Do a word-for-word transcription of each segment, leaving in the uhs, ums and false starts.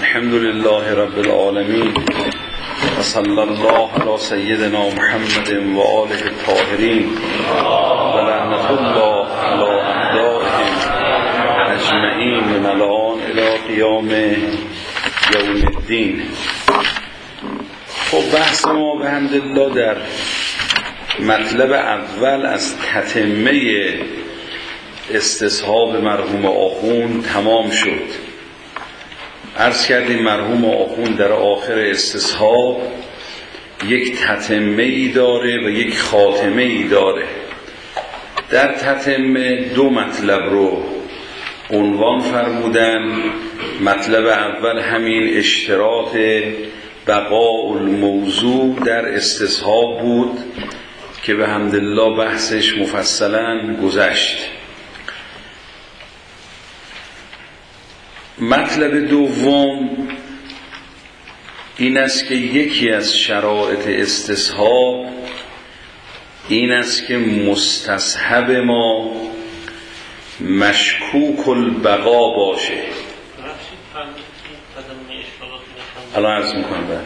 الحمد لله رب العالمين و صلی الله علی سیدنا محمد و آله الطاهرین و لعنت الله علی اعدائهم اجمعین من الان الی قیام یوم الدین. خب بحث ما به حمدالله در مطلب اول از تتمه استصحاب مرحوم آخوند تمام شد. عرض کردیم مرحوم آخوند در آخر استصحاب یک تتمه ای داره و یک خاتمه ای داره. در تتمه دو مطلب رو عنوان فرمودن. مطلب اول همین اشتراط بقاء الموضوع در استصحاب بود که به حمدالله بحثش مفصلا گذشت. مطلب دوم این است که یکی از شرایط استصحاب این است که مستصحب ما مشکوک البقا باشه. الان عرض میکنم بعد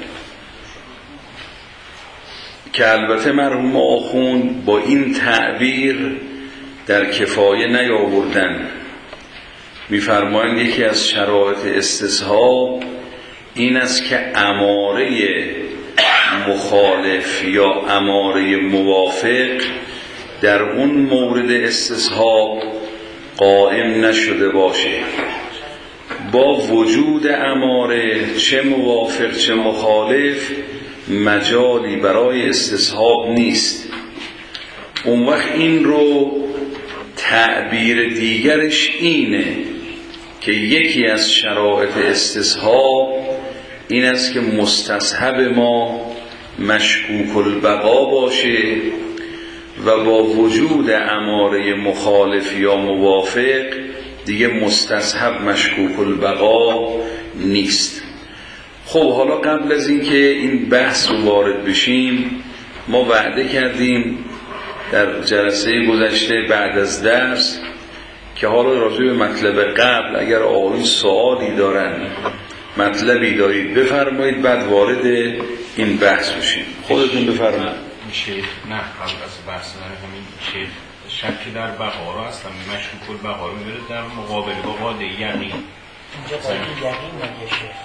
که البته مرحوم آخوند با این تعبیر در کفایه نیاوردن. می‌فرمایند یکی از شرایط استصحاب این است که اماره مخالف یا اماره موافق در اون مورد استصحاب قائم نشده باشه. با وجود اماره چه موافق چه مخالف مجالی برای استصحاب نیست. اون وقت این رو تعبیر دیگرش اینه که یکی از شرایط استصحاب این است که مستصحب ما مشکوک البقا باشه و با وجود اماره مخالف یا موافق دیگه مستصحب مشکوک البقا نیست. خب حالا قبل از این که این بحث رو وارد بشیم ما وعده کردیم در جلسه گذشته بعد از درس که حالا راجع به مطلب قبل اگر آقایون سوالی دارن مطلبی دارید بفرمایید بعد وارد این بحث بشیم. خودتون بفرمایید. میشه نه قبل از بحث همین شیخ شکی در بقا را هستم مشکوک البقا رو میبره در مقابل با قاعده یقین. اینجا قاعده یقین نگه شیخ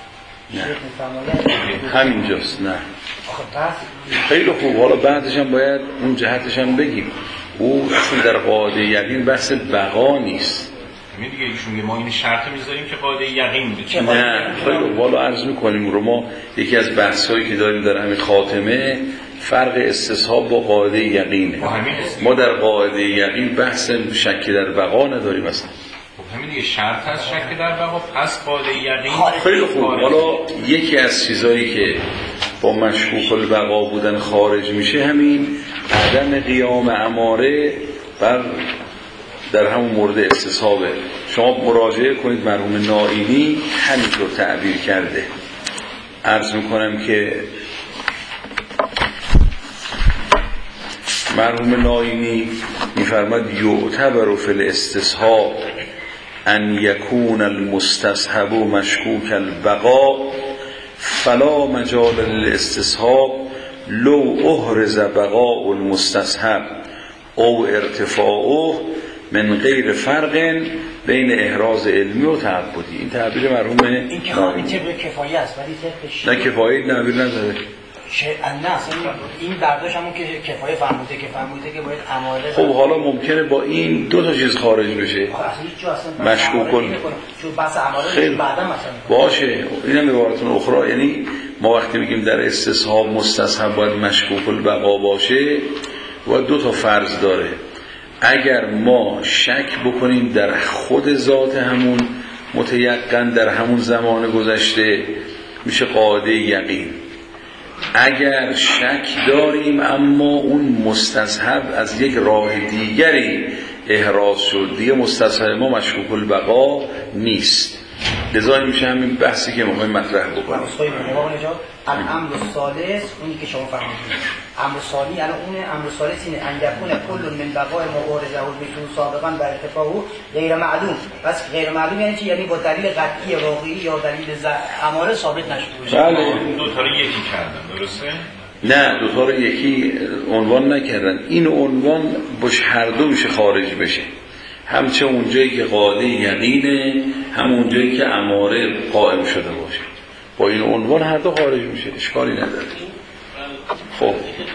نه همینجاست. نه خیلی خوب. حالا بعدش هم باید اون جهتش هم بگیم. او اصلا در قاعده یقین بحث بقا نیست. همین دیگه ایشون میگه ما این شرط میذاریم که قاعده یقین بشه. نه خیلی خوب. حالا عرض میکنیم رو ما یکی از بحثایی که داریم در همین خاتمه فرق استصحاب با قاعده یقینه. ما در قاعده یقین بحث شک در بقا نداریم اصلا. همین دیگه شرط هست شک در بقا پس قاعده یقین. خیلی خوب. حالا یکی از چیزایی که با مشکوک البقا بودن خارج میشه همین عدم قیام اماره بر در همون مورد استصحابه. شما مراجعه کنید مرحوم نائینی همینطور تعبیر کرده. عرض میکنم که مرحوم نائینی میفرماد یعتبر فی الاستصحاب ان یکون المستصحب مشکوک البقا فلا مجال للاستصحاب لو احرز بقاء المستصحب او ارتفاعه من غیر فرق بین احراز علمی و تعبدی. این تعبیر مرحوم این که خواهی طبق کفایه است ولی طبق نه کفایه تعبیر نداره. نه اصلا این برداشت همون که کفایه فرموده که فرموده که باید اماره. خب حالا ممکنه با این دو تا چیز خارج بشه. مشکوک کن چون بحث اماره بعدا مثلا باشه. اینم عبارتون اخرى. یعنی ما وقتی میگیم در استصحاب مستصحب باید مشکوک البقا باشه و دو تا فرض داره. اگر ما شک بکنیم در خود ذات همون متیقن در همون زمان گذشته میشه قاعده یقین. اگر شک داریم اما اون مستصحب از یک راه دیگری احراز شد دیگه مستصحب ما مشکوک البقا نیست. لذا میشه همین بحثی که ما مطرح بکنیم. اصلاحی موقع اینجا الامر الثالث اونی که شما فرمودید امر ثانی الان اون امر ثالث اینه ان یکون کل من بقاء مبارزه و مثل سابقا بر ارتفاعه غیر معلوم. پس غیر معلوم یعنی چی؟ یعنی با دلیل قطعی واقعی یا دلیل اماره ثابت نشده باشه. بله. دو تا رو یکی کردن درسته؟ نه دو تا رو یکی عنوان نکردن. این عنوان باش هر دو میشه خارج بشه، هم چه اونجایی که قاعده یقینه هم اونجایی که اماره قائم شده باشه. با این عنوان هر دو خارج میشه، اشکالی نداره. خب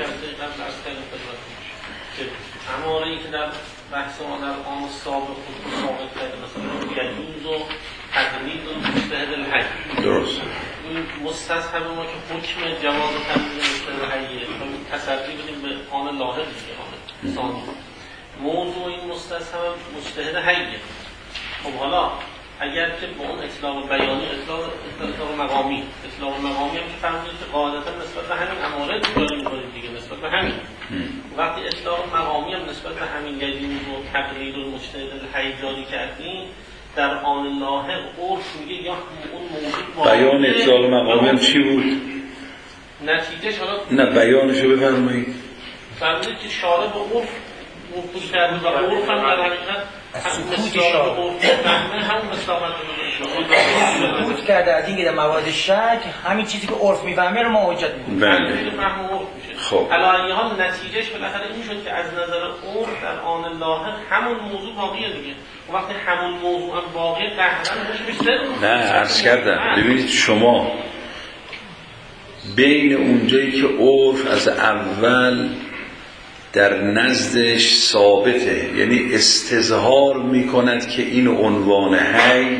اماره‌ای که در بحث ما در آن سابق خود ثابت کرده مثلا یجوز و تقلید و مجتهد الحی درست. این مستصحب ما که حکم جواز تقلید مجتهد الحیه تصدی بدیم به آن لاحق دیگه آن ثانی موضوع این مستصحب مجتهد حیه. خب حالا اگر که با اون اطلاق بیانی اطلاق اطلاق مقامی اطلاق مقامی هم که فهمید که قاعدتا نسبت به همین اماره داریم می‌کنیم دیگه نسبت به همین وقتی اطلاق مقامی هم نسبت به همین یجوز و تقلید و مجتهد الحی جاری کردیم در آن لاحق عرف میگه یا اون موجود بیان اطلاق مقامی هم چی بود؟ نتیجهش حالا نه بیانشو بفرمایید. فرمودید که شارع به عرف وقوع کرده و عرف هم در حقیقت سکوت سکوت کرده از این که در مواد شک همین چیزی که عرف میفهمه رو ما حجت می‌کنیم. بله. خب علاوه حال نتیجهش بالاخره این شد که از نظر عرف در آن لاحق همون موضوع باقیه دیگه. وقتی همون موضوع هم باقیه قهرن میشه. نه عرض کردم ببینید شما بین اونجایی که عرف از اول در نزدش ثابته یعنی استظهار میکند که این عنوان حی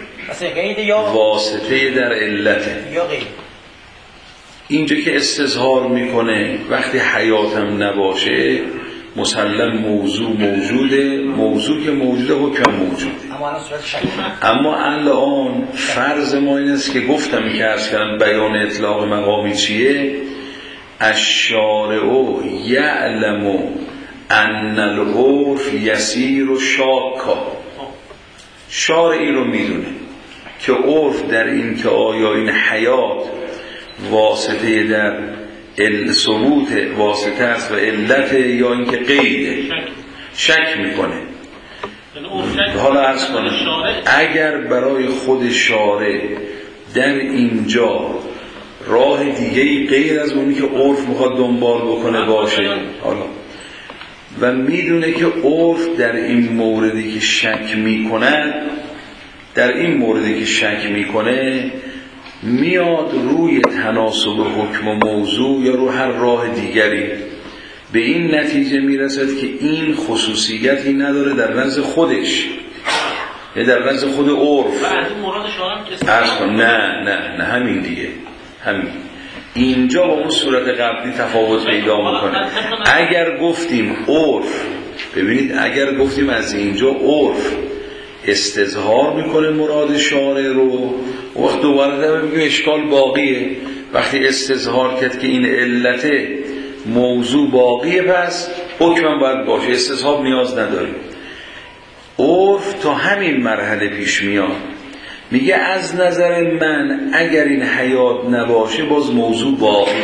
واسطه در علته یا غیر اینجا که استظهار میکنه وقتی حیاتم نباشه مسلم موضوع موجوده موضوع که موجوده حکم موجوده اما الان فرض ما این است که گفتم که عرض کردم بیان اطلاق مقامی چیه الشارع یعلم ان العرف یسیر و شاکا شارعی رو میدونه که عرف در این که آیا این حیات واسطه در ثبوت واسطه است و علت یا اینکه غیره شک میکنه. حالا عرض کنم اگر برای خود شارع در اینجا راه دیگه‌ای غیر از اونی که عرف میخواد دنبال بکنه باشه حالا و میدونه که عرف در این موردی که شک میکنه در این موردی که شک میکنه میاد روی تناسب حکم و موضوع یا رو هر راه دیگری به این نتیجه میرسد که این خصوصیتی نداره در نزد خودش یا در نزد خود عرف. اصلا نه نه نه همین دیگه همین اینجا با اون صورت قبلی تفاوت پیدا میکنه. اگر گفتیم عرف ببینید اگر گفتیم از اینجا عرف استظهار میکنه مراد شارع رو وقت دوباره در میگه اشکال باقیه وقتی استظهار کرد که این علت موضوع باقیه پس حکم باید باشه استصحاب نیاز نداریم. عرف تا همین مرحله پیش میاد میگه از نظر من اگر این حیات نباشه باز موضوع باقیه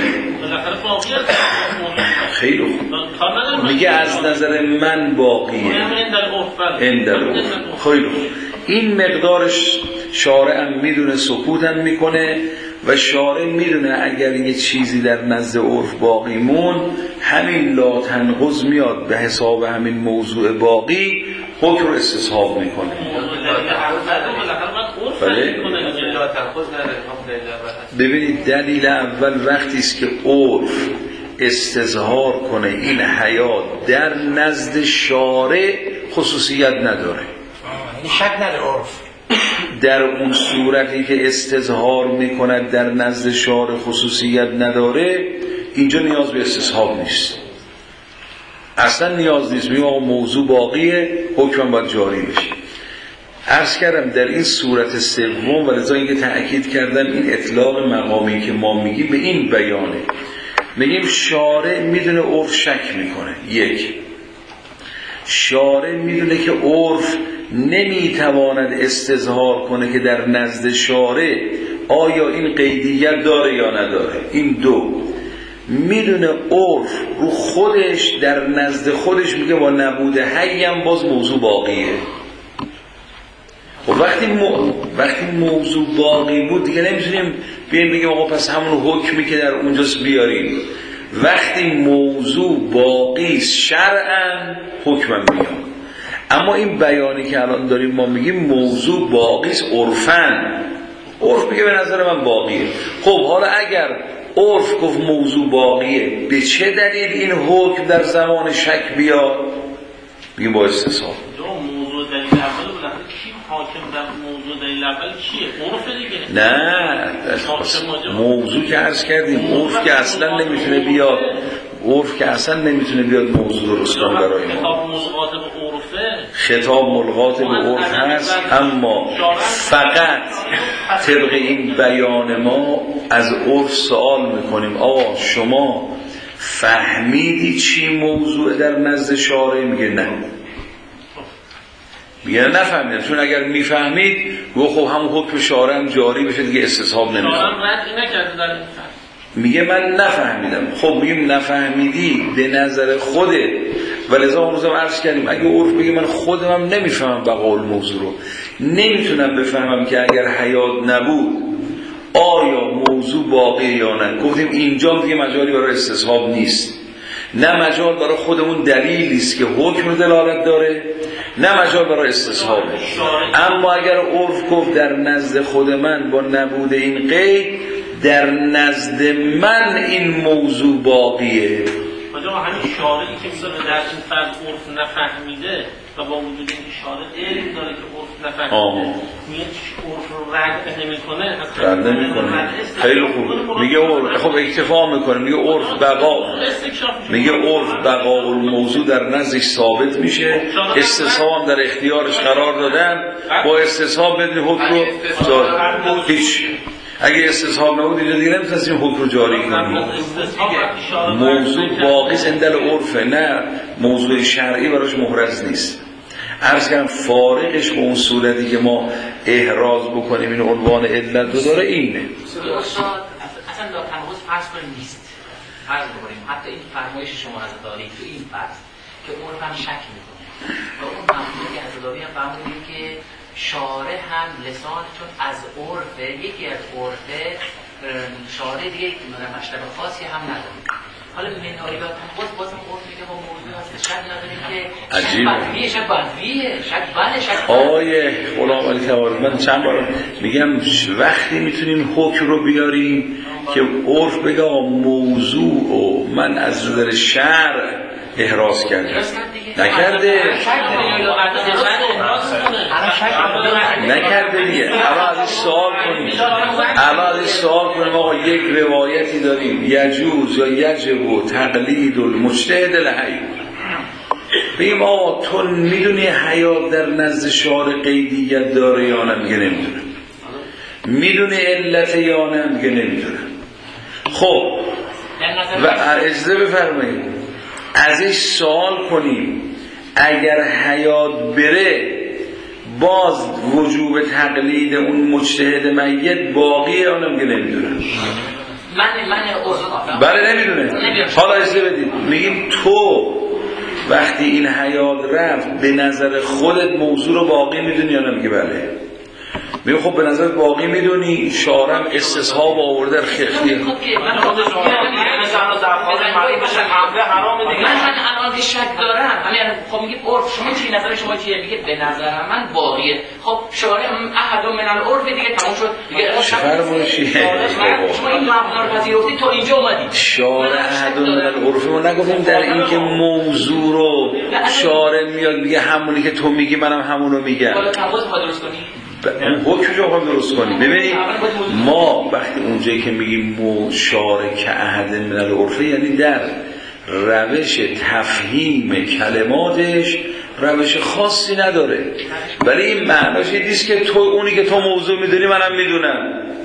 خیلی خوب میگه از نظر من باقیه اندر خیلی خوب این مقدارش شارع هم میدونه سکوت هم میکنه و شارع میدونه اگر یه چیزی در نزد عرف باقی مون همین لا تنقض میاد به حساب همین موضوع باقی حکم رو استصحاب میکنه. بله ببینید دلیل اول وقتی است که عرف استظهار کنه این حیات در نزد شارع خصوصیت نداره شک نداره عرف در اون صورتی که استظهار میکند در نزد شارع خصوصیت نداره اینجا نیاز به استصحاب نیست اصلا نیاز نیست میگم آقا موضوع باقیه حکم باید جاری بشه. عرض کردم در این صورت سوم و لذا اینکه تأکید کردم این اطلاق مقامی که ما میگیم به این بیانه میگیم شارع میدونه عرف شک میکنه یک شارع میدونه که عرف نمیتواند استظهار کنه که در نزد شارع آیا این قیدیت داره یا نداره. این دو میدونه عرف رو خودش در نزد خودش میگه با نبود حیم باز موضوع باقیه. و وقتی مو... وقتی موضوع باقی بود دیگه نمیتونیم بیایم بگیم آقا پس همون حکمی که در اونجاست بیاریم. وقتی موضوع باقی شرعاً حکمم میاد. اما این بیانی که الان داریم ما میگیم موضوع باقی است عرفاً. عرف میگه به نظر من باقیه. خب حالا اگر عرف گفت موضوع باقیه، به چه دلیل این حکم در زمان شک بیاد؟ بگیم با استصحاب. دو موضوع دلیل اول بود. کی حاکم در موضوع دلیل اول کیه؟ عرف دیگه. نه موضوع که عرض کردیم عرف که اصلا نمیتونه بیاد. عرف که اصلا نمیتونه بیاد موضوع درست کنه برای ما. خطاب ملغات به عرفه. خطاب ملغات به عرف هست، اما فقط طبق این بیان ما از عرف سوال میکنیم آقا شما فهمیدی چی موضوع در نزد شارع؟ میگه نه. میگه نفهمیدم، چون اگر میفهمید گو خب همون حکم شارع هم جاری بشه دیگه استصحاب نمیخواد. شارع رد نکرده در این فهم. میگه من نفهمیدم. خب میگیم نفهمیدی به نظر خودت، ولذا اون روزم عرض کردیم اگه عرف بگه من خودم هم نمیفهمم بقول موضوع رو، نمیتونم بفهمم که اگر حیات نبود آیا موضوع باقی یا نه. گفتیم اینجا دیگه مجالی برای استصحاب نیست، نه مجال برای خودمون دلیلی است که حکم دلالت داره، نه مجال برای استصحابه. اما اگر عرف گفت در نزد خود من با نبود این قید، در نزد من این موضوع باقیه. آجا همین شارعی که میذاره در این فرد عرف نفهمیده و با وجود اینکه شارع علم داره که عرف نفهمیده میگه عرف رو رد نمیکنه، رد نمیکنه. خیلی خوب میگه عرف خب اکتفا میکنه، میگه عرف بقا، میگه عرف بقا الموضوع در نزدش ثابت میشه، استصحاب هم در اختیارش قرار دادن، با استصحاب بدون حکم رو هیچ. اگه استصحاب نبود اینجا دیگه نمیتونستیم حکم رو جاری کنیم. موضوع باقی اندل عرفه، نه موضوع شرعی براش محرز نیست. عرض کردم فارقش به اون صورتی که ما احراز بکنیم این عنوان علت رو داره اینه. اصلا لا تناقض فرض کنیم نیست. فرض بکنیم حتی این فرمایش شما از داری تو این فرض که عرف هم شک میکنه و اون مفهومی که از داری هم فهمیدیم که شارع هم لسان چون از عرفه، یکی از عرفه شارع دیگه مشتبه خاصی هم نداره. حالا مناری و تنقض بازم عرف میگه با موضوع هست، شک نداریم که عجیبه. شک بدویه، شک بدویه، شک بله، شک آیه غلام علی توارد من چند بار میگم وقتی میتونیم حکم رو بیاریم که عرف بگه موضوع و من از نظر شرع احراز کرده نکرده نکرده دیگه. الان ازش سوال کنیم الان ازش سوال کنیم آقا یک روایتی داریم یجوز یا یجب و تقلید المجتهد الحی، بگیم آقا تو میدونی حیات در نزد شارع قیدیت داره یا نه؟ میگه نمیدونم. میدونی علت یا نه؟ میگه نمیدونم. خب و اجازه بفرمایید ازش سوال کنیم اگر حیات بره باز وجوب تقلید اون مجتهد میت باقیه یا نه؟ میگه نمیدونم. من من اوضاع بله نمیدونه. حالا اجازه بدید میگیم تو وقتی این حیات رفت به نظر خودت موضوع رو باقی میدونی یا نه؟ میگه بله. میگه خب به نظر باقی میدونی، شارم استصحاب آورده در خیلی من خودش من الان شک دارم همین خب میگه عرف شما چی نظر شما چیه؟ میگه به نظر من باقیه. خب شارع احد من العرف دیگه تموم شد دیگه. چه فرمایشیه شما این مبنا رو پذیرفتی تو اینجا اومدی شارع احد من العرف ما نگفتیم در این که موضوع رو شارع میاد میگه همونی که تو میگی منم همونو میگم. حالا تناقض ما درست کنی اون حکم رو هم درست کنیم. ببینید ما وقتی اونجایی که میگیم مشارک احد من العرف یعنی در روش تفهیم کلماتش روش خاصی نداره، ولی این معناش نیست که تو اونی که تو موضوع میدونی منم میدونم.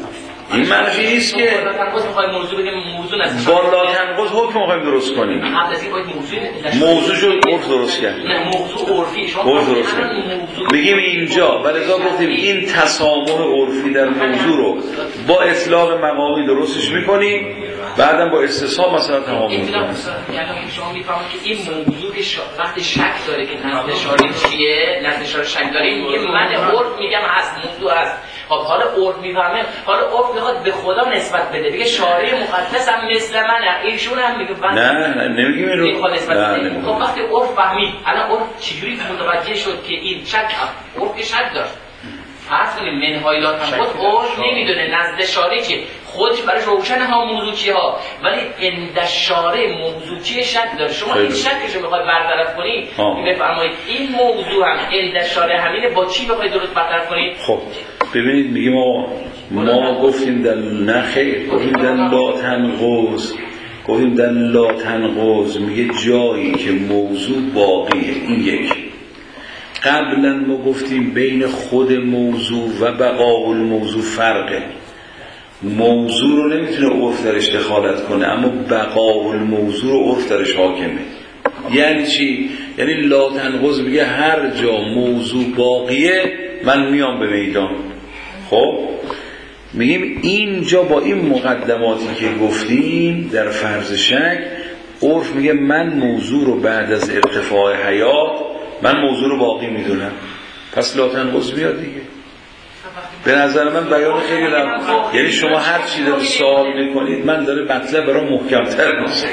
این معنی نیست که موضوع بگیم موضوع نست با لا تنقض حکم میخوایم درست کنیم. قبل از این باید موضوع موضوع شد عرف درست کرد. نه موضوع عرفی شما عرف درست کرد. بگیم اینجا ولذا گفتیم این تسامح عرفی در موضوع رو با اطلاق مقامی درستش میکنیم، بعدم با استصحاب مثلا تمام میکنیم. یعنی شما میفهمید که این موضوع که وقتی شک داره که نزد شارع چیه، نزد شارع شک داره، میگه من عرف میگم هست، موضوع هست. خب حالا عرف میفهمه، حالا عرف میخواد به خدا نسبت بده، بگه شارع مقدس هم مثل منه، ایشون هم میگه نه نه نمیگیم این رو. خب وقتی عرف فهمید، الان عرف چجوری متوجه شد که این شک هم عرف که شک داشت. فرض کنیم منهای لا تنقض عرف نمیدونه نزد شارع چیه، خودش براش روشن ها موضوع چیه ها، ولی عند شارع موضوع چیه شک داره. شما این شکش رو بخواید برطرف کنید بفرمایید این موضوع هم عند شارع همینه، با چی بخواید درست برطرف کنید؟ خب ببینید میگیم ما ما گفتیم در نخیر، گفتیم در لا تنقض، گفتیم در لا تنقض میگه جایی که موضوع باقیه. این یک. قبلا ما گفتیم بین خود موضوع و بقاء الموضوع فرقه. موضوع رو نمیتونه عرف درش دخالت کنه، اما بقاء الموضوع رو عرف درش حاکمه. یعنی چی؟ یعنی لا تنقض میگه هر جا موضوع باقیه من میام به میدان. خب میگیم اینجا با این مقدماتی که گفتیم در فرض شک، عرف میگه من موضوع رو بعد از ارتفاع حیات من موضوع رو باقی میدونم، پس لا تنقض میاد دیگه. به نظر من بیان خیلی لب، یعنی شما هر چی داره سوال میکنید من داره مطلب برای محکمتر میشه.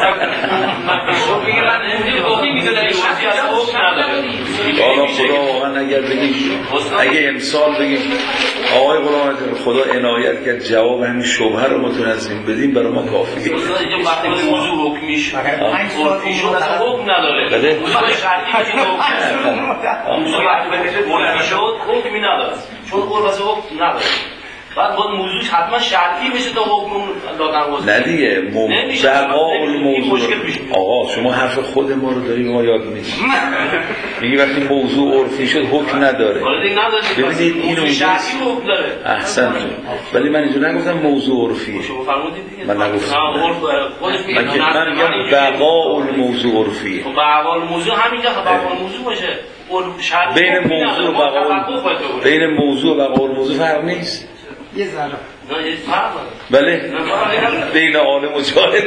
حالا خدا واقعا اگر بگیم اگه امسال بگیم آقای غلام خدا عنایت کرد جواب همین شبهه رو متنظم بدیم برای ما کافیه. اینجا وقتی موضوع حکمیش عرفیشون اصلا حکم نداره. بله. موضوع وقتی شد حکمی نداره. چون قرب از حکم نداره، بعد باید موضوع حتما شرطی بشه تا حکم دادن. نه دیگه بقاء الموضوع. آقا شما حرف خود ما رو داری ما یاد میدید. میگی وقتی موضوع عرفی شد حکم نداره. ببینید اینو شرطی حکم داره. احسنتون. ولی من اینجا نگفتم موضوع عرفیه. شما فرمودید دیگه. من نگفتم. من که من میگم بقاء الموضوع عرفیه. بقاء الموضوع همینجا بقاء الموضوع باشه. بین موضوع و بقاء بین موضوع و بقاء الموضوع فرق نیست. یه ذره. نه یه فرق بله. بین عالم و جاهل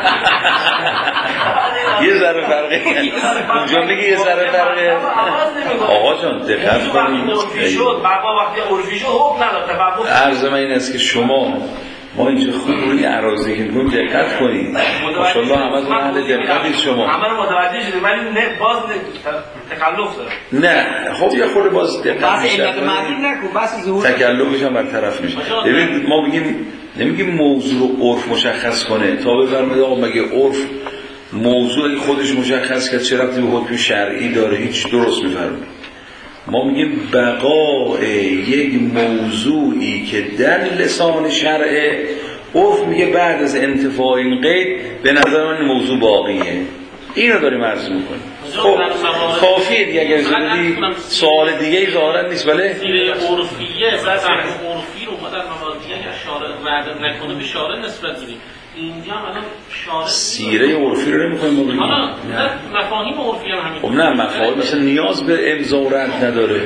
یه ذره فرقه. اونجا میگه یه ذره فرقه. آقا جان دقت کنید. شد بقا وقتی عرفی شد حکم نداره. عرض من این است که شما ما اینجا خوب روی اراضی که میگم دقت کنید. ماشاءالله همتون اهل دقتید شما. همه رو متوجه شدید ولی نه باز تکلف داره. نه خب یه خورده باز دقت بس علت معلوم نکن بس ظهور تکلفش هم برطرف میشه. ببین ما میگیم نمیگیم موضوع رو عرف مشخص کنه تا بفرمایید آقا مگه عرف موضوعی خودش مشخص کرد چه ربطی به حکم شرعی داره؟ هیچ. درست میفرمایید. ما میگیم بقاء یک موضوعی که در لسان شرعه، عرف میگه بعد از انتفاع این قید به نظر من موضوع باقیه. اینو داریم عرض میکنیم. خب کافیه دیگه. اگر زدی سوال دیگه ای ظاهرا نیست. بله سیره عرفیه بعد عرفی رو ما در مواردی اگر شارع وعده نکنه به شارع نسبت بدیم. اینجا الان شارع سیره عرفی رو نمیخوایم ما بگیم. حالا مفاهیم عرفی هم همین. خب نه مفاهیم مثلا نیاز به امضا و رد نداره.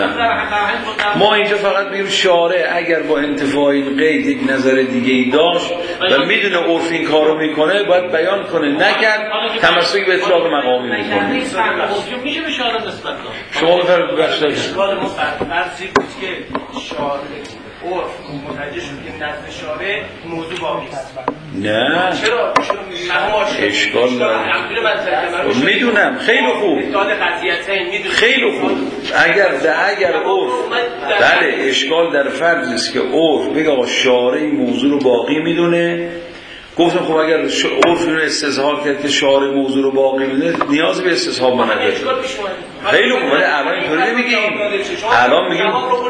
ما اینجا فقط میگیم شارع اگر با انتفاع این قید یک نظر دیگه ای داشت و میدونه عرف این کارو میکنه باید بیان کنه، نکرد تمسک به اطلاق مقامی میکنه. میشه به شارع نسبت داد. شما بفرمایید بخش اشکال ما فرضی بود که شارع عرف متوجه شد که نزد شارع موضوع باقی است. نه چرا؟ اشکال نداره. میدونم خیلی خوب. خیلی خوب. اگر ده اگر عرف بله اشکال در فرض است که عرف بگه آقا شارع موضوع رو باقی میدونه. گفتم خب اگر عرف رو استظهار کرد که شارع موضوع رو باقی میدونه نیاز به استصحاب نداره. خیلی خوب. ولی الان اینطوری نمیگیم. الان میگیم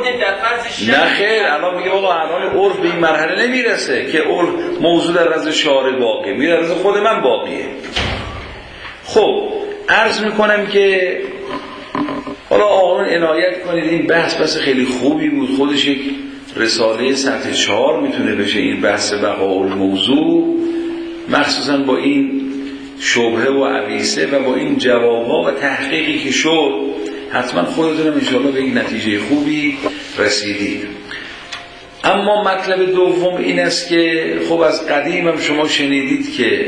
نه خیر. الان میگیم آقا الان عرف به این مرحله نمیرسه که عرف موضوع در نظر شارع باقی میره، در نظر خود من باقیه. خب عرض میکنم که حالا آقایون عنایت کنید این بحث بحث خیلی خوبی بود، خودش یک رساله سطح چهار میتونه بشه این بحث بقاء الموضوع، مخصوصا با این شبهه و عویسه و با این جوابها و تحقیقی که شد حتما خودتونم انشاءالله به یک نتیجه خوبی رسیدید. اما مطلب دوم این است که خب از قدیم هم شما شنیدید که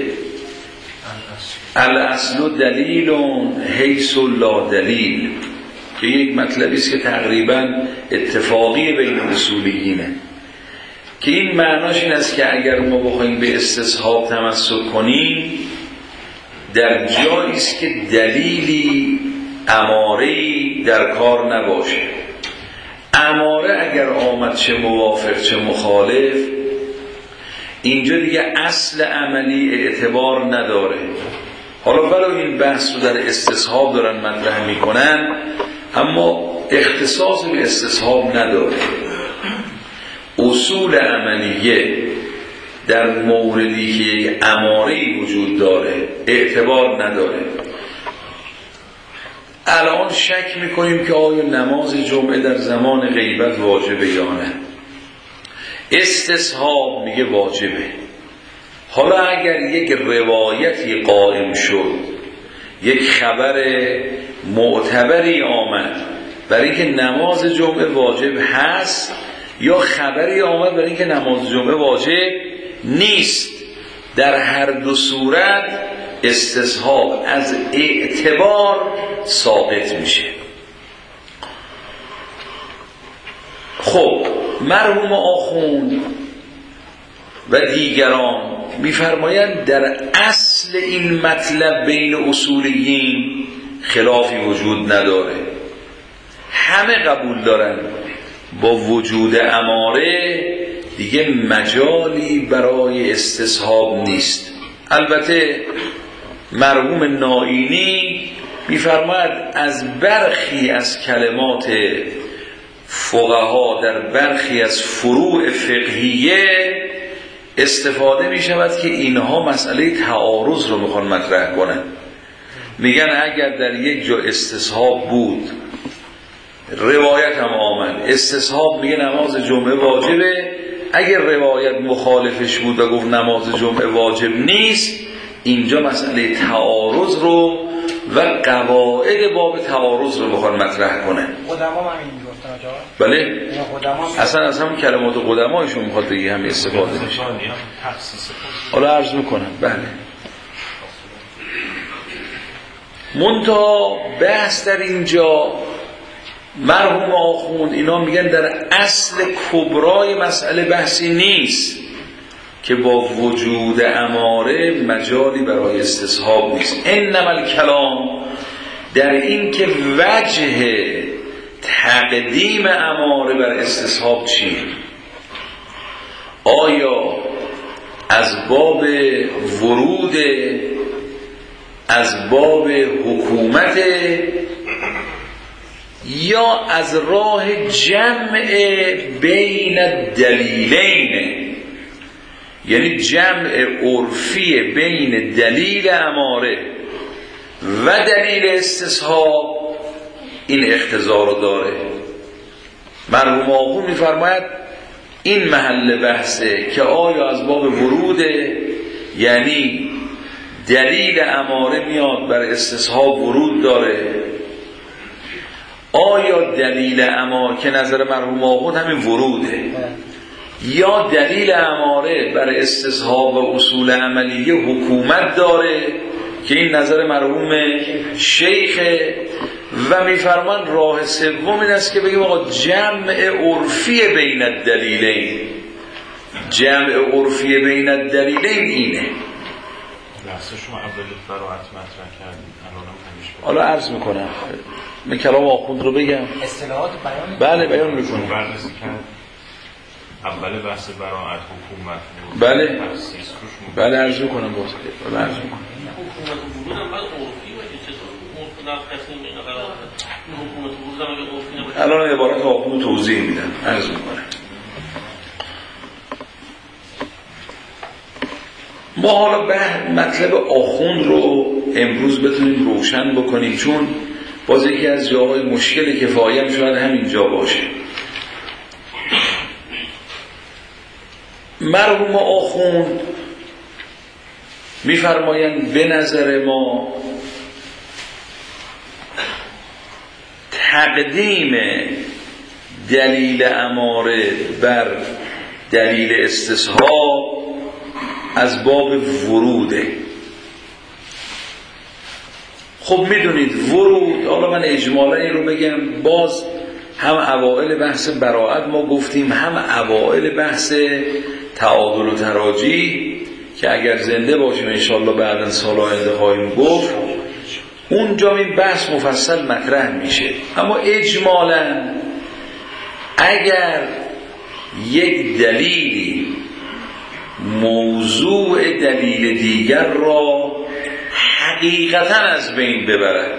الاصل دلیل حیث لا دلیل، که یک مطلبی است که تقریبا اتفاقی بین اصولیینه، که این معناش این است که اگر ما بخوایم به استصحاب تمسک کنیم در جایی است که دلیلی اماره‌ای در کار نباشه. اماره اگر آمد چه موافق چه مخالف، اینجا دیگه اصل عملی اعتبار نداره. حالا ولو این بحث رو در استصحاب دارن مطرح میکنن، اما اختصاص به استصحاب نداره. اصول عملیه در موردی که یک اماره‌ای وجود داره اعتبار نداره. الان شک میکنیم که آیا نماز جمعه در زمان غیبت واجبه یا نه؟ استصحاب میگه واجبه. حالا اگر یک روایتی قائم شد، یک خبر معتبری آمد برای اینکه نماز جمعه واجب هست، یا خبری آمد برای اینکه نماز جمعه واجب نیست، در هر دو صورت استصحاب از اعتبار ساقط میشه. خب مرحوم آخوند و دیگران میفرمایند در اصل این مطلب بین اصولیین خلافی وجود نداره، همه قبول دارن با وجود اماره دیگه مجالی برای استصحاب نیست. البته مرحوم نائینی میفرماید از برخی از کلمات فقها در برخی از فروع فقهیه استفاده می شود که اینها مسئله تعارض رو میخوان مطرح کنن. میگن اگر در یک جا استصحاب بود، روایت هم آمد استصحاب میگه نماز جمعه واجبه، اگر روایت مخالفش بود و گفت نماز جمعه واجب نیست، اینجا مسئله تعارض رو و قواعد باب تعارض رو بخوان مطرح کنه. قدما هم این گفتن آجا؟ بله اصلا از همون کلمات قدمایشون میخواد بگی هم استفاده میشه. حالا عرض میکنم بله. منتها بحث در اینجا مرحوم آخوند اینا میگن در اصل کبرای مسئله بحثی نیست که با وجود اماره مجالی برای استصحاب نیست. انما الکلام در این که وجه تقدیم اماره بر استصحاب چیه؟ آیا از باب ورود، از باب حکومت، یا از راه جمع بین دلیلین، یعنی جمع عرفی بین دلیل اماره و دلیل استصحاب این اقتضا رو داره. مرحوم آخوند می‌فرماید این محل بحثه که آیا از باب وروده، یعنی دلیل اماره میاد بر استصحاب ورود داره، آیا دلیل اماره که نظر مرحوم آخوند همین وروده، یا دلیل اماره بر استصحاب و اصول عملیه حکومت داره که این نظر مرحوم شیخ. و میفرمان راه سوم این است که بگیم آقا جمع عرفی بین الدلیلین، جمع عرفی بین الدلیلین اینه. لحظه شما اول براعت مطرح کردید، حالا عرض میکنم من کلام آخوند رو بگم. اصطلاحات بیان بله بیان میکنم. بررسی کرد اول بحث براعت حکومت بود. بله بله عرض میکنم باز بله عرض میکنم. حکومت ورود هم باید عرفی باشه، چطور حکومت قسمی این قرار حکومت ورود هم اگه عرفی نباشه؟ الان عبارت آخوند توضیح میدم، عرض میکنم. ما حالا به مطلب آخوند رو امروز بتونیم روشن بکنیم، چون باز یکی از جاهای مشکل کفایه هم شاید همین جا باشه. مرحوم آخوند میفرمایند به نظر ما تقدیم دلیل اماره بر دلیل استصحاب از باب وروده. خب میدونید ورود، حالا من اجمالا این رو بگم، باز هم اوائل بحث براءت ما گفتیم، هم اوائل بحث تعادل و تراجیح که اگر زنده باشیم انشالله بعداً سال آینده خواهیم گفت، اونجا این بحث مفصل مطرح میشه. اما اجمالاً اگر یک دلیلی موضوع دلیل دیگر را حقیقتاً از بین ببرد،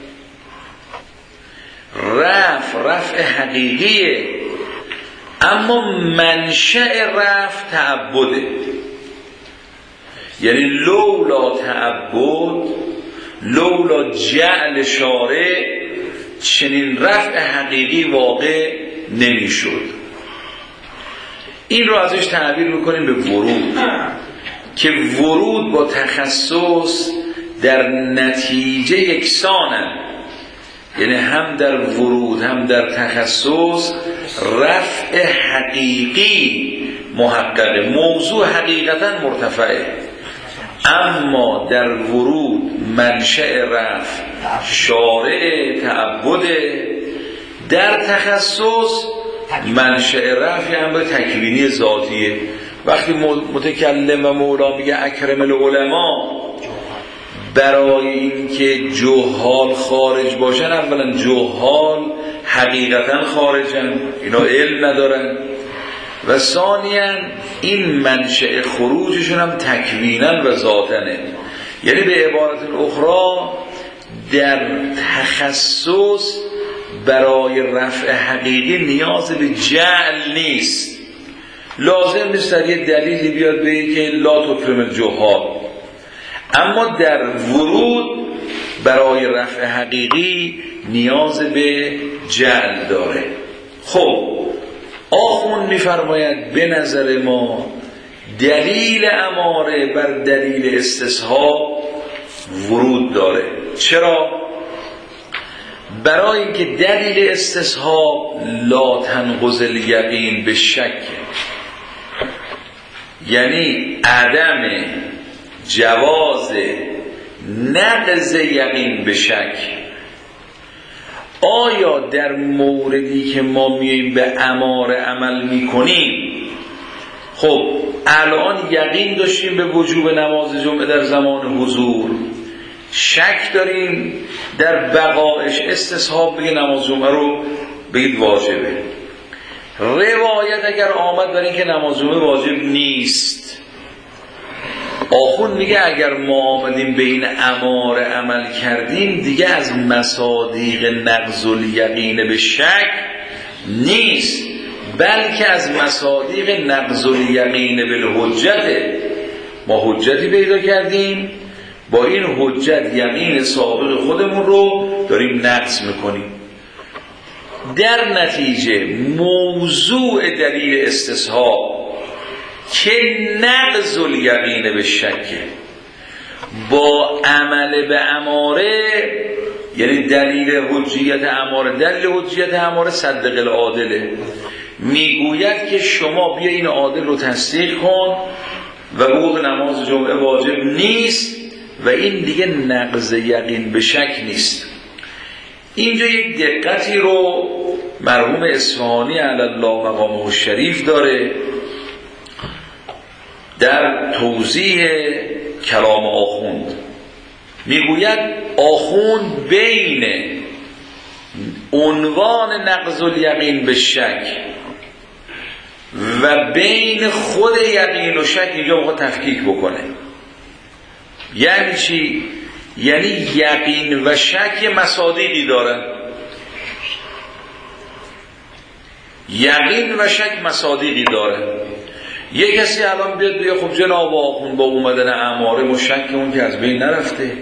رفع رفع حقیقیه، اما منشأ رفع تعبده، یعنی لولا تعبد، لولا جعل شارع، چنین رفع حقیقی واقع نمیشد. این رو ازش تعبیر میکنیم به ورود، که ورود با تخصص در نتیجه یکسانن، یعنی هم در ورود هم در تخصص رفع حقیقی محققه، موضوع حقیقتا مرتفعه، اما در ورود منشأ رفع شارع تعبده، در تخصص منشأ رفع امر تکوینی ذاتیه. وقتی متکلم و مولا میگه اکرم العلماء، برای اینکه جهال خارج باشن، اولا جهال حقیقتا خارجن، اینا علم ندارن، و ثانیاً این منشأ خروجشون هم تکویناً و ذاتنه. یعنی به عبارت اخرى در تخصص برای رفع حقیقی نیاز به جعل نیست، لازم نیست در یه دلیلی بیاد به که لا تکرم الجهال، اما در ورود برای رفع حقیقی نیاز به جعل داره. خب آخوند میفرماید به نظر ما دلیل اماره بر دلیل استصحاب ورود داره. چرا؟ برای اینکه دلیل استصحاب لا تنقض الیقین به شک، یعنی عدم جواز نقض یقین به شک. آیا در موردی که ما میاییم به اماره عمل میکنیم، خب الان یقین داشتیم به وجوب نماز جمعه در زمان حضور، شک داریم در بقایش، استصحاب بگه نماز جمعه رو بگید واجبه. روایت اگر آمد برای اینکه نماز جمعه واجب نیست، آخوند میگه اگر ما آمدیم به این اماره عمل کردیم، دیگه از مصادیق نقض الیقین به شک نیست، بلکه از مصادیق نقض الیقین بالحجته. ما حجتی پیدا کردیم، با این حجت یقین سابق خودمون رو داریم نقض میکنیم. در نتیجه موضوع دلیل استصحاب که نقض الیقین به شکه، با عمل به اماره، یعنی دلیل حجیت اماره، دلیل حجیت اماره صدق العادله، میگوید که شما بیا این عادل رو تصدیق کن و بگو نماز جمعه واجب نیست، و این دیگه نقض یقین به شک نیست. اینجا یک دقتی رو مرحوم اصفهانی علی الله مقامه الشریف داره در توضیح کلام آخوند. میگوید آخوند بین عنوان نقض الیقین به شک و بین خود یقین و شک اینجا باید تفکیک بکنه. یعنی چی؟ یعنی یقین و شک مصادیقی دارن، یقین و شک مصادیقی داره. یک کسی الان بیاد بگه خب جناب آخوند با اومدن اماره و شک اون که از بین نرفته،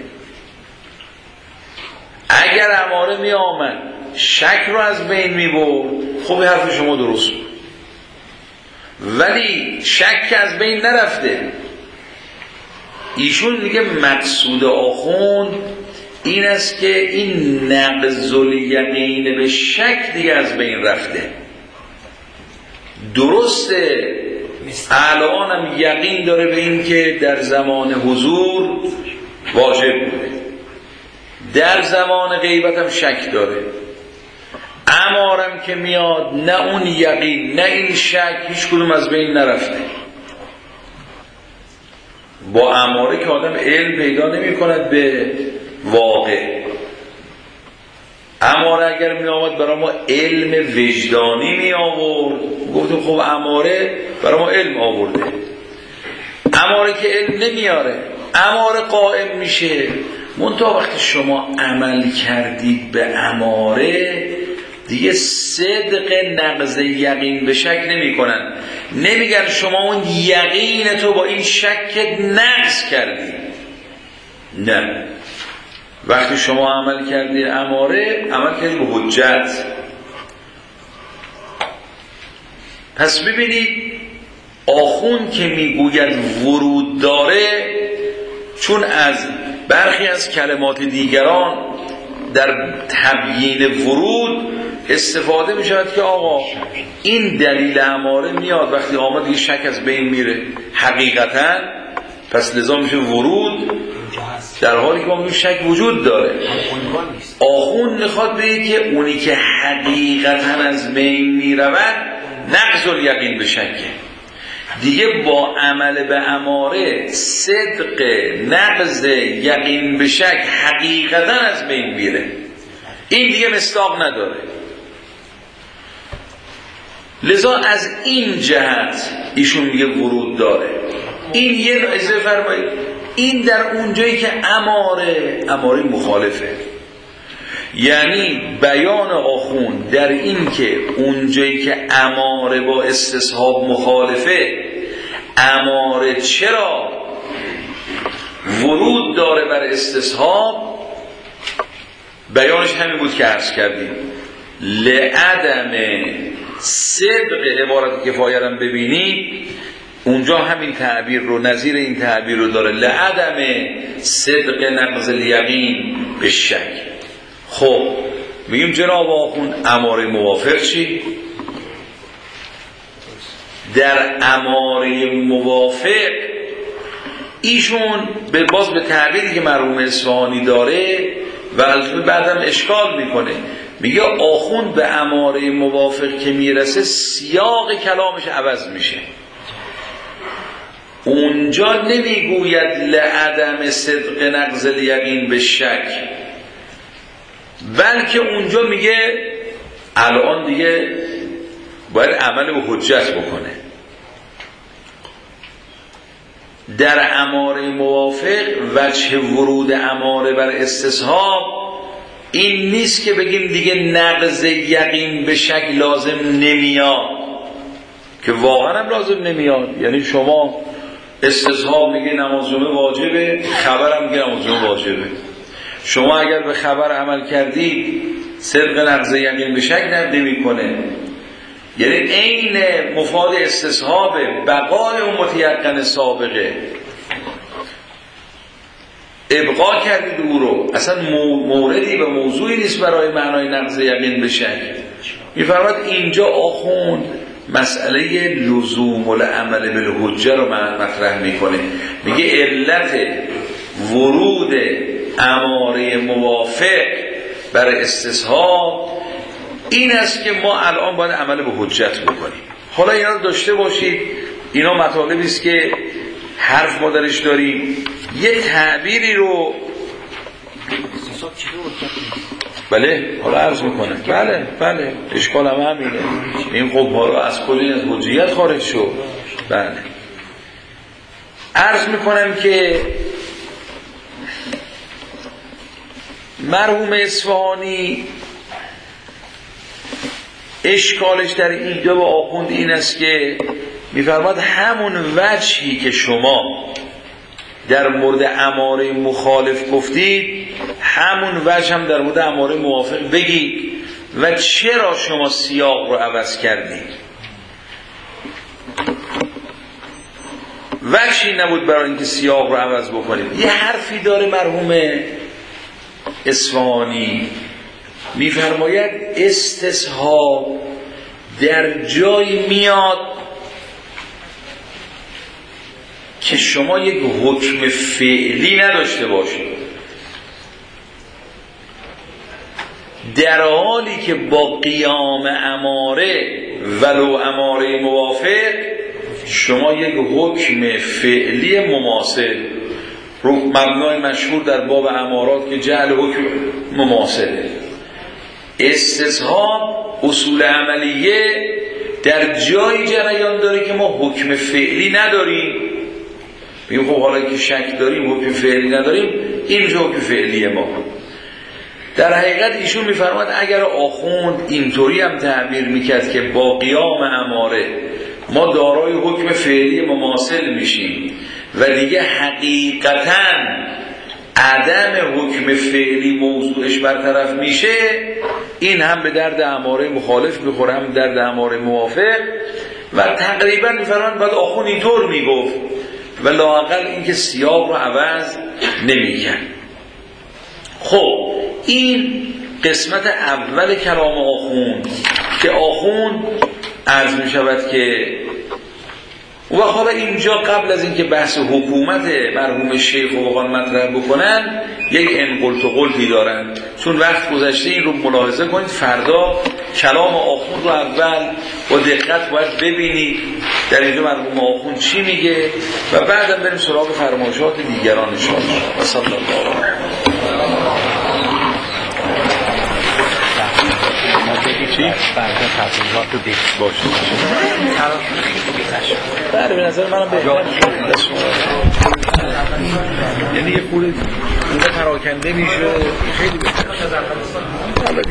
اگر اماره می آمد شک رو از بین می برد، خب حرف شما درست بود، ولی شک از بین نرفته. ایشون میگه مقصود آخوند این است که این نقض الیقین به شک دیگه از بین رفته. درسته الان هم یقین داره به این که در زمان حضور واجب بوده، در زمان غیبت هم شک داره. امارم که میاد نه اون یقین نه این شک هیچ کدوم از بین نرفته. با اماره که آدم علم پیدا نمی کند به واقع. اماره اگر می آمد برای ما علم وجدانی می آورد، گفتم خب اماره برای ما علم آورده. اماره که علم نمیاره، اماره قائم میشه. منتها وقتی شما عمل کردید به اماره دیگه صدق نقض یقین به شک نمی کنن. نمیگن شما اون یقین تو با این شک نقض کردی. نه، وقتی شما عمل کردی اماره عمل کردی به حجت. پس ببینید آخوند که میگوید ورود داره، چون از برخی از کلمات دیگران در تبیین ورود استفاده می شود که آقا این دلیل اماره میاد وقتی آمد یه شک از بین میره حقیقتا، پس لذا میشه ورود، در حالی که اون شک وجود داره. آخوند میخواد بگه که اونی که حقیقتا از بین میرود نقض الیقین به شکه دیگه، با عمل به اماره صدق نقض یقین به شک حقیقتا از بین میره. این دیگه مصداق نداره. لذا از این جهت ایشون میگه ورود داره. این یه اجازه فرمایید، این در اونجایی که اماره اماره مخالفه، یعنی بیان آخوند در این که اونجایی که اماره با استصحاب مخالفه، اماره چرا ورود داره بر استصحاب، بیانش همین بود که عرض کردیم. لعدم صدق عبارت کفایه رو ببینید اونجا همین تعبیر رو نظیر این تعبیر رو داره، لعدم صدق نقض الیقین به شک. خب میگیم جناب آخوند اماره موافق چی؟ در اماره موافق ایشون به باز به تعبیری که مرحوم اصفهانی داره و البته بعدم اشکال میکنه، میگه آخوند به اماره موافق که میرسه سیاق کلامش عوض میشه. اونجا نمیگوید لعدم صدق نقض الیقین به شک، بلکه اونجا میگه الان دیگه باید عمل به حجت بکنه. در اماره موافق وجه ورود اماره بر استصحاب این نیست که بگیم دیگه نقض یقین به شک لازم نمیاد، که واقعا هم لازم نمیاد. یعنی شما استصحاب میگه نماز جمعه واجبه، خبرم میگه نماز جمعه واجبه. شما اگر به خبر عمل کردید صدق نقض یقین به شک نمیکنه. یعنی این مفاد استصحاب بقای اون متیقن سابقه، ابقا کردید او رو، اصلا موردی و موضوعی نیست برای معنای نقض یقین به شک. میفرماد اینجا آخوند مسئله لزوم العمل بالحجه رو مطرح میکنه. میگه علت ورود اماره موافق بر استصحاب این است که ما الان باید عمل به حجت بکنیم. حالا اینا رو داشته باشید، اینا مطالبی است که حرف ما درش داریم. یه تعبیری رو بله حالا عرض میکنه، بله بله اشکال هم همینه. این خب ما رو از کلی از حجیت خارج شد. بله عرض میکنم که مرحوم اصفهانی اشکالش در اینجا به آخوند این است که میفرماد همون وجهی که شما در مورد اماره مخالف گفتید همون وجه هم در مورد اماره موافق بگید و چرا شما سیاق رو عوض کردید. وجهی نبود برای اینکه سیاق رو عوض بکنیم. یه حرفی داره مرحوم اصفهانی، میفرماید استصحاب در جایی میاد که شما یک حکم فعلی نداشته باشید، در حالی که با قیام اماره ولو اماره موافق شما یک حکم فعلی مماثل، مبنای مشهور در باب امارات که جعل حکم مماثله. استصحاب اصول عملیه در جای جریان داره که ما حکم فعلی نداریم، بگیم خب حالا که شک داریم حکم فعلی نداریم، اینجا حکم فعلی ما. در حقیقت ایشون میفرماد اگر آخوند اینطوری هم تعبیر میکرد که با قیام اماره ما دارای حکم فعلی مماثل میشیم و دیگه حقیقتاً عدم حکم فعلی موضوعش برطرف میشه، این هم به درد اماره مخالف میخوره هم درد اماره موافق. و تقریبا میفرماد باید آخوند اینطور میگفت و لااقل اینکه سیاق رو عوض نمیکرد. خب این قسمت اول کلام آخوند که آخوند عرض می شود که و حالا اینجا قبل از اینکه بحث حکومت مرحوم شیخ رو بخوان مطرح بکنن یک انقلت و قلتی دارن، چون وقت گذشته این رو ملاحظه کنید، فردا کلام آخوند رو اول با دقت باید ببینید در اینجا مرحوم آخوند چی میگه و بعدم بریم سراغ فرمایشات دیگران ان شاء الله. و صلی الله علیه چی؟ بعد تفصیلات رو دیگه باشه بله به نظر منم بهتر یعنی یه پول پراکنده میشه خیلی بهتر.